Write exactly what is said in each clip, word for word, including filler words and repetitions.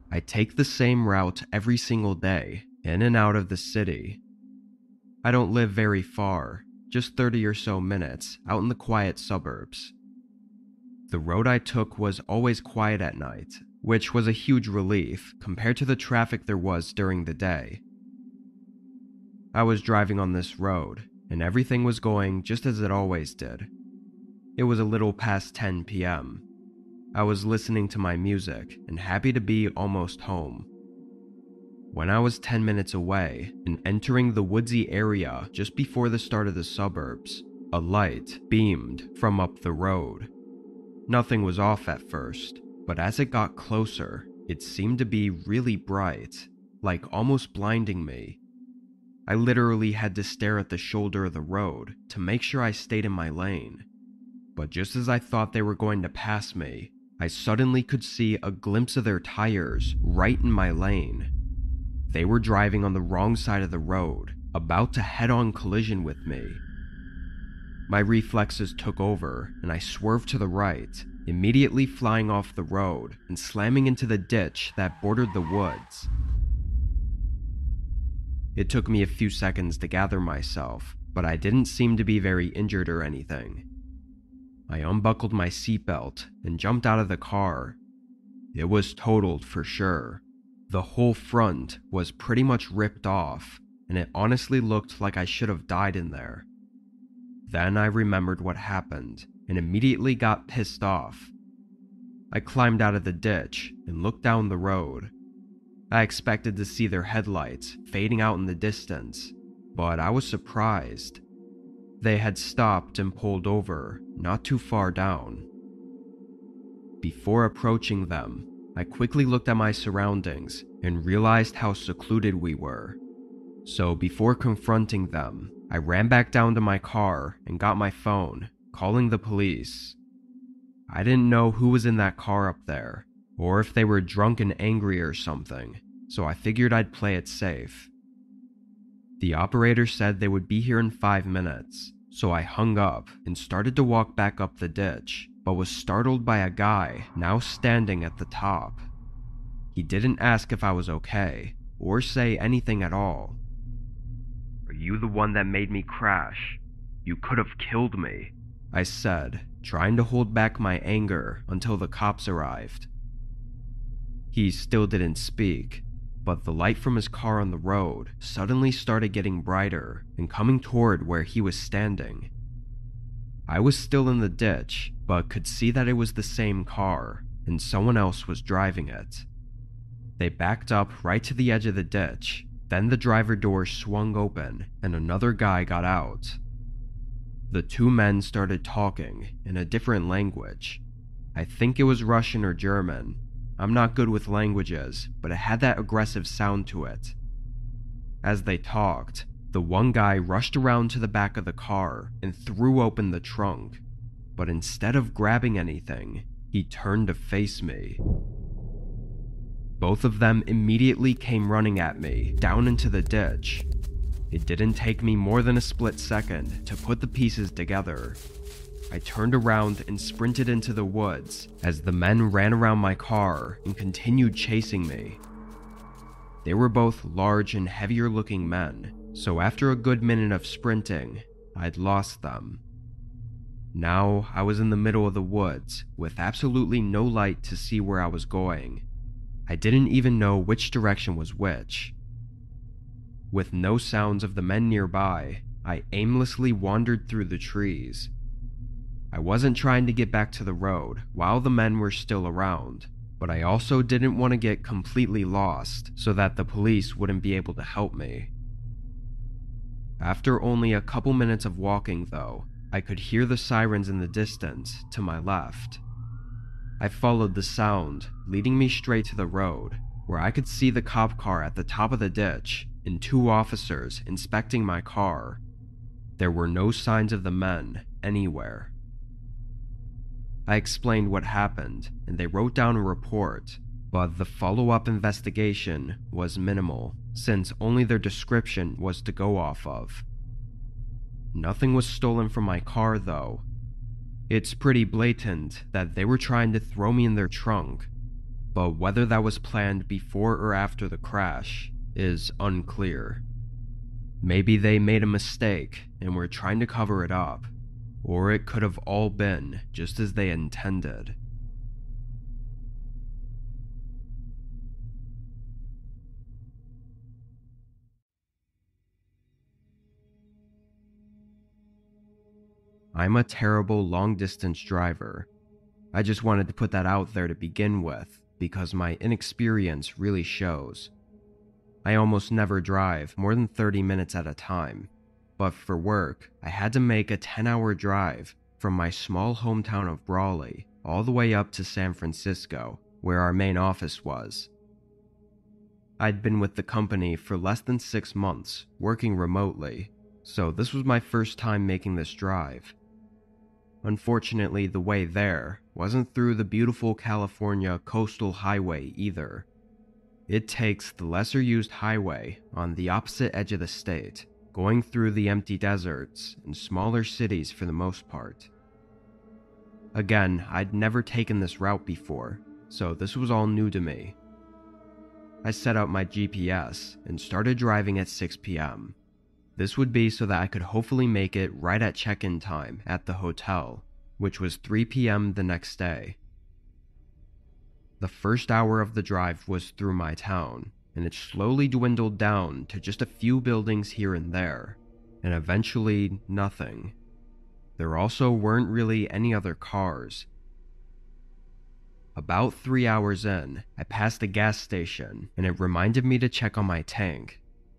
I take the same route every single day, in and out of the city. I don't live very far, just thirty or so minutes out in the quiet suburbs. The road I took was always quiet at night, which was a huge relief compared to the traffic there was during the day. I was driving on this road, and everything was going just as it always did. It was a little past ten p m I was listening to my music and happy to be almost home. When I was ten minutes away and entering the woodsy area just before the start of the suburbs, a light beamed from up the road. Nothing was off at first, but as it got closer, it seemed to be really bright, like almost blinding me. I literally had to stare at the shoulder of the road to make sure I stayed in my lane. But just as I thought they were going to pass me, I suddenly could see a glimpse of their tires right in my lane. They were driving on the wrong side of the road, about to head-on collision with me. My reflexes took over and I swerved to the right, immediately flying off the road and slamming into the ditch that bordered the woods. It took me a few seconds to gather myself, but I didn't seem to be very injured or anything. I unbuckled my seatbelt and jumped out of the car. It was totaled for sure. The whole front was pretty much ripped off, and it honestly looked like I should have died in there. Then I remembered what happened and immediately got pissed off. I climbed out of the ditch and looked down the road. I expected to see their headlights fading out in the distance, but I was surprised. They had stopped and pulled over not too far down. Before approaching them, I quickly looked at my surroundings and realized how secluded we were. So before confronting them, I ran back down to my car and got my phone, calling the police. I didn't know who was in that car up there, or if they were drunk and angry or something, so I figured I'd play it safe. The operator said they would be here in five minutes, so I hung up and started to walk back up the ditch, but was startled by a guy now standing at the top. He didn't ask if I was okay, or say anything at all. "Are you the one that made me crash? You could have killed me," I said, trying to hold back my anger until the cops arrived. He still didn't speak, but the light from his car on the road suddenly started getting brighter and coming toward where he was standing. I was still in the ditch, but could see that it was the same car, and someone else was driving it. They backed up right to the edge of the ditch, then the driver door swung open and another guy got out. The two men started talking in a different language. I think it was Russian or German. I'm not good with languages, but it had that aggressive sound to it. As they talked, the one guy rushed around to the back of the car and threw open the trunk, but instead of grabbing anything, he turned to face me. Both of them immediately came running at me down into the ditch. It didn't take me more than a split second to put the pieces together. I turned around and sprinted into the woods as the men ran around my car and continued chasing me. They were both large and heavier looking men, so after a good minute of sprinting, I'd lost them. Now I was in the middle of the woods with absolutely no light to see where I was going. I didn't even know which direction was which. With no sounds of the men nearby, I aimlessly wandered through the trees. I wasn't trying to get back to the road while the men were still around, but I also didn't want to get completely lost so that the police wouldn't be able to help me. After only a couple minutes of walking though, I could hear the sirens in the distance to my left. I followed the sound, leading me straight to the road, where I could see the cop car at the top of the ditch and two officers inspecting my car. There were no signs of the men anywhere. I explained what happened, and they wrote down a report, but the follow-up investigation was minimal, since only their description was to go off of. Nothing was stolen from my car, though. It's pretty blatant that they were trying to throw me in their trunk. but whether that was planned before or after the crash is unclear. Maybe they made a mistake and were trying to cover it up, or it could have all been just as they intended. I'm a terrible long-distance driver. I just wanted to put that out there to begin with, because my inexperience really shows. I almost never drive more than thirty minutes at a time, but for work, I had to make a ten-hour drive from my small hometown of Brawley all the way up to San Francisco, where our main office was. I'd been with the company for less than six months, working remotely, so this was my first time making this drive. Unfortunately, the way there wasn't through the beautiful California coastal highway either. It takes the lesser-used highway on the opposite edge of the state, going through the empty deserts and smaller cities for the most part. Again, I'd never taken this route before, so this was all new to me. I set up my G P S and started driving at six p m This would be so that I could hopefully make it right at check-in time at the hotel, which was three p m the next day. The first hour of the drive was through my town, and it slowly dwindled down to just a few buildings here and there, and eventually nothing. There also weren't really any other cars. About three hours in, I passed a gas station, and it reminded me to check on my tank.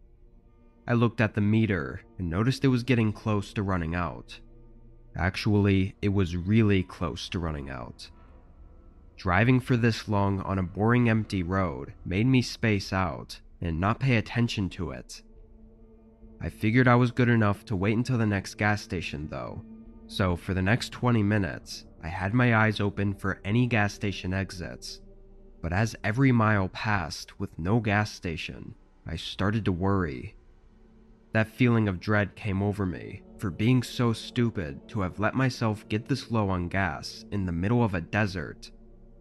I looked at the meter and noticed it was getting close to running out. Actually, it was really close to running out. Driving for this long on a boring empty road made me space out and not pay attention to it. I figured I was good enough to wait until the next gas station though, so for the next twenty minutes, I had my eyes open for any gas station exits. But as every mile passed with no gas station, I started to worry. That feeling of dread came over me for being so stupid to have let myself get this low on gas in the middle of a desert.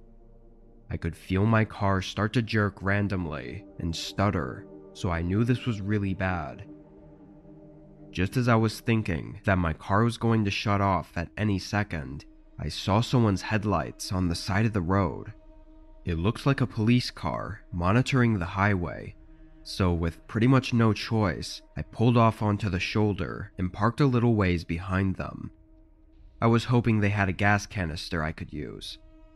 I could feel my car start to jerk randomly and stutter, so I knew this was really bad. Just as I was thinking that my car was going to shut off at any second, I saw someone's headlights on the side of the road. It looked like a police car monitoring the highway, so with pretty much no choice, I pulled off onto the shoulder and parked a little ways behind them. I was hoping they had a gas canister I could use.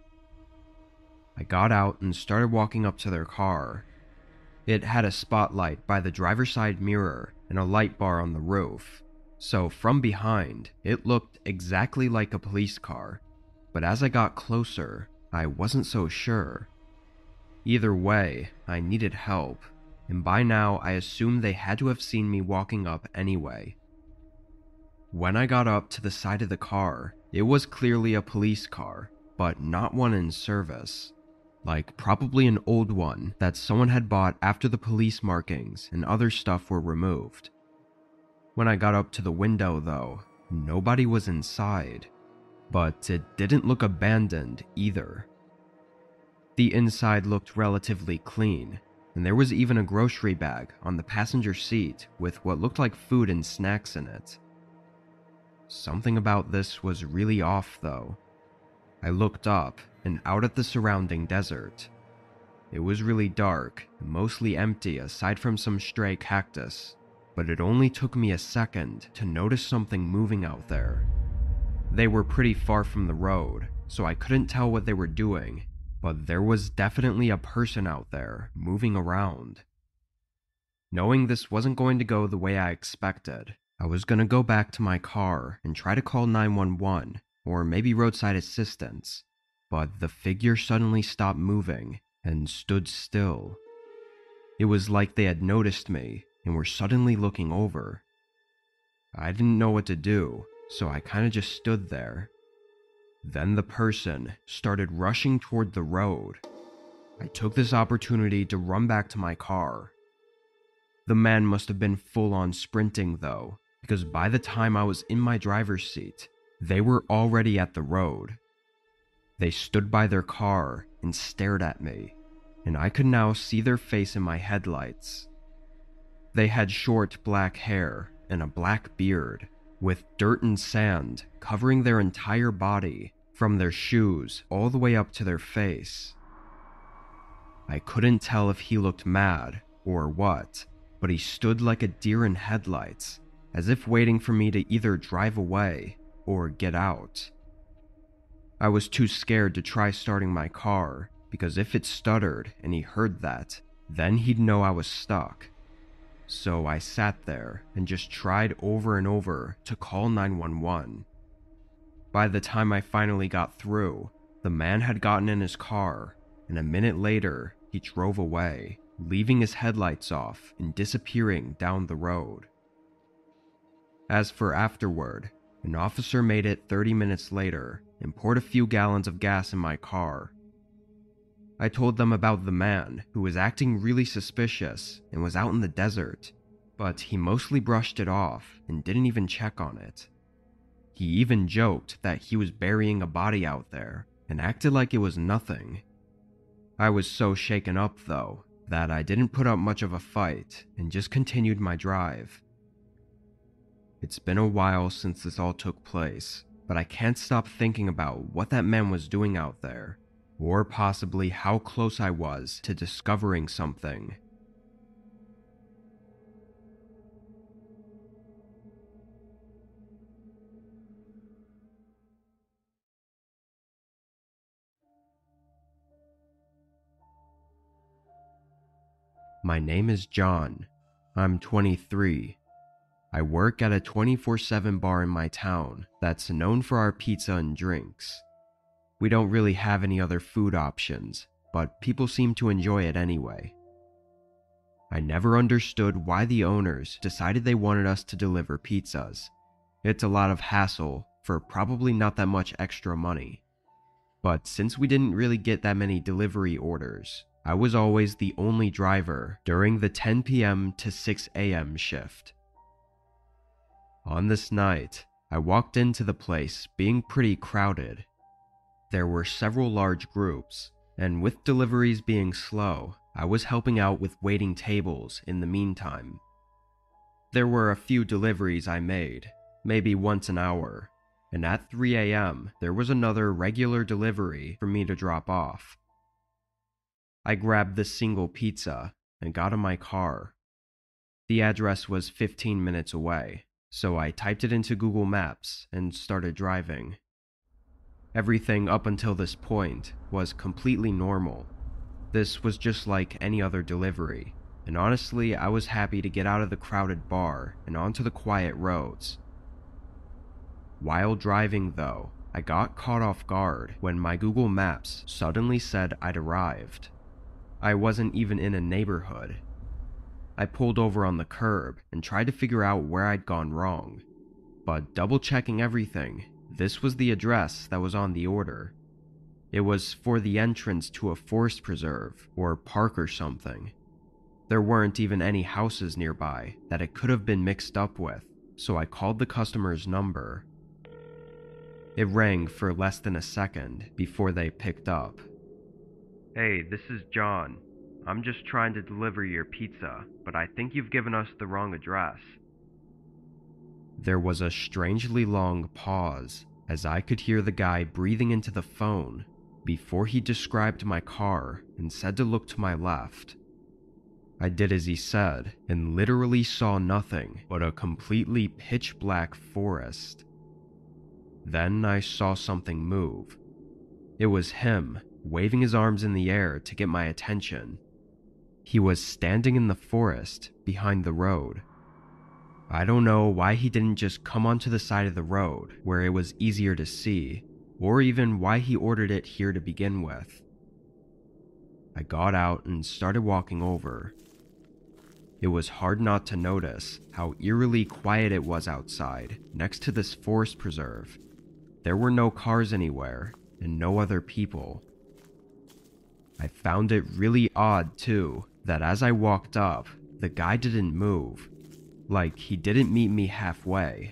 I got out and started walking up to their car. It had a spotlight by the driver's side mirror and a light bar on the roof, so from behind, it looked exactly like a police car, but as I got closer, I wasn't so sure. Either way, I needed help, and by now I assumed they had to have seen me walking up anyway. When I got up to the side of the car, it was clearly a police car, but not one in service. Like probably an old one that someone had bought after the police markings and other stuff were removed. When I got up to the window though, nobody was inside, but it didn't look abandoned either. The inside looked relatively clean, and there was even a grocery bag on the passenger seat with what looked like food and snacks in it. Something about this was really off though. I looked up and out at the surrounding desert. It was really dark and mostly empty aside from some stray cactus, but it only took me a second to notice something moving out there. They were pretty far from the road, so I couldn't tell what they were doing, but there was definitely a person out there moving around. Knowing this wasn't going to go the way I expected, I was going to go back to my car and try to call nine one one or maybe roadside assistance. But the figure suddenly stopped moving and stood still. It was like they had noticed me and were suddenly looking over. I didn't know what to do, so I kinda just stood there. Then the person started rushing toward the road. I took this opportunity to run back to my car. The man must have been full-on sprinting though, because by the time I was in my driver's seat, they were already at the road. They stood by their car and stared at me, and I could now see their face in my headlights. They had short black hair and a black beard, with dirt and sand covering their entire body, from their shoes all the way up to their face. I couldn't tell if he looked mad or what, but he stood like a deer in headlights, as if waiting for me to either drive away or get out. I was too scared to try starting my car, because if it stuttered and he heard that, then he'd know I was stuck. So I sat there and just tried over and over to call nine one one. By the time I finally got through, the man had gotten in his car, and a minute later, he drove away, leaving his headlights off and disappearing down the road. As for afterward, an officer made it thirty minutes later and poured a few gallons of gas in my car. I told them about the man who was acting really suspicious and was out in the desert, but he mostly brushed it off and didn't even check on it. He even joked that he was burying a body out there and acted like it was nothing. I was so shaken up, though, that I didn't put up much of a fight and just continued my drive. It's been a while since this all took place, but I can't stop thinking about what that man was doing out there, or possibly how close I was to discovering something. My name is John. I'm twenty-three. I work at a twenty-four seven bar in my town that's known for our pizza and drinks. We don't really have any other food options, but people seem to enjoy it anyway. I never understood why the owners decided they wanted us to deliver pizzas. It's a lot of hassle for probably not that much extra money. But since we didn't really get that many delivery orders, I was always the only driver during the ten p m to six a m shift. On this night, I walked into the place being pretty crowded. There were several large groups, and with deliveries being slow, I was helping out with waiting tables in the meantime. There were a few deliveries I made, maybe once an hour, and at three a m there was another regular delivery for me to drop off. I grabbed the single pizza and got in my car. The address was fifteen minutes away, so I typed it into Google Maps and started driving. Everything up until this point was completely normal. This was just like any other delivery, and honestly, I was happy to get out of the crowded bar and onto the quiet roads. While driving, though, I got caught off guard when my Google Maps suddenly said I'd arrived. I wasn't even in a neighborhood. I pulled over on the curb and tried to figure out where I'd gone wrong, but double checking everything, this was the address that was on the order. It was for the entrance to a forest preserve or park or something. There weren't even any houses nearby that it could have been mixed up with, so I called the customer's number. It rang for less than a second before they picked up. "Hey, this is John. I'm just trying to deliver your pizza, but I think you've given us the wrong address." There was a strangely long pause as I could hear the guy breathing into the phone before he described my car and said to look to my left. I did as he said and literally saw nothing but a completely pitch black forest. Then I saw something move. It was him, waving his arms in the air to get my attention. He was standing in the forest behind the road. I don't know why he didn't just come onto the side of the road where it was easier to see, or even why he ordered it here to begin with. I got out and started walking over. It was hard not to notice how eerily quiet it was outside next to this forest preserve. There were no cars anywhere and no other people. I found it really odd too that as I walked up, the guy didn't move. Like he didn't meet me halfway.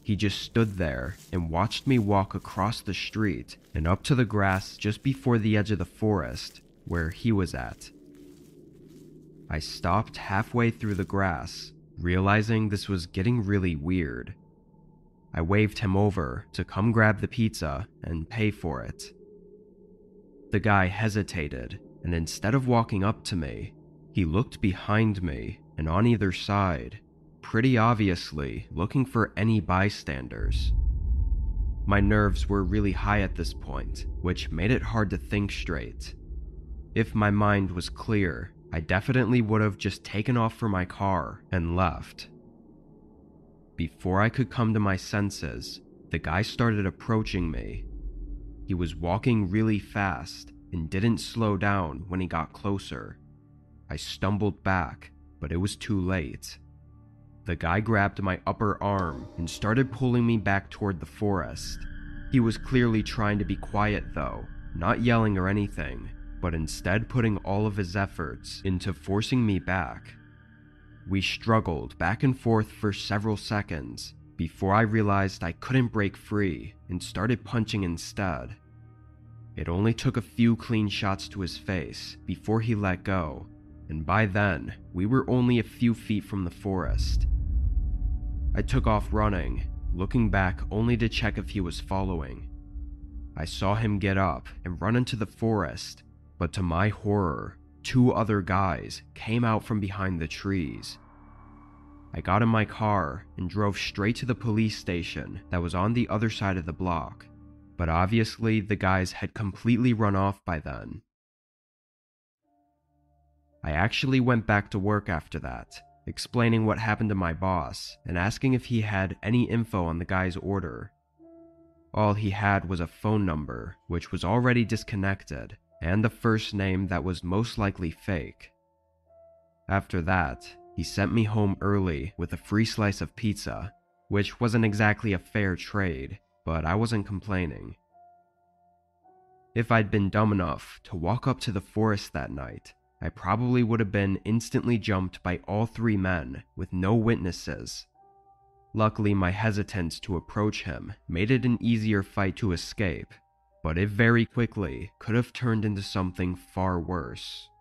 He just stood there and watched me walk across the street and up to the grass just before the edge of the forest where he was at. I stopped halfway through the grass, realizing this was getting really weird. I waved him over to come grab the pizza and pay for it. The guy hesitated, and instead of walking up to me, he looked behind me and on either side, pretty obviously looking for any bystanders. My nerves were really high at this point, which made it hard to think straight. If my mind was clear, I definitely would have just taken off for my car and left. Before I could come to my senses, the guy started approaching me. He was walking really fast and didn't slow down when he got closer. I stumbled back, but it was too late. The guy grabbed my upper arm and started pulling me back toward the forest. He was clearly trying to be quiet though, not yelling or anything, but instead putting all of his efforts into forcing me back. We struggled back and forth for several seconds before I realized I couldn't break free and started punching instead. It only took a few clean shots to his face before he let go, and by then, we were only a few feet from the forest. I took off running, looking back only to check if he was following. I saw him get up and run into the forest, but to my horror, two other guys came out from behind the trees. I got in my car and drove straight to the police station that was on the other side of the block, but obviously the guys had completely run off by then. I actually went back to work after that, explaining what happened to my boss and asking if he had any info on the guy's order. All he had was a phone number, which was already disconnected, and the first name that was most likely fake. After that, he sent me home early with a free slice of pizza, which wasn't exactly a fair trade, but I wasn't complaining. If I'd been dumb enough to walk up to the forest that night, I probably would have been instantly jumped by all three men with no witnesses. Luckily, my hesitance to approach him made it an easier fight to escape, but it very quickly could have turned into something far worse.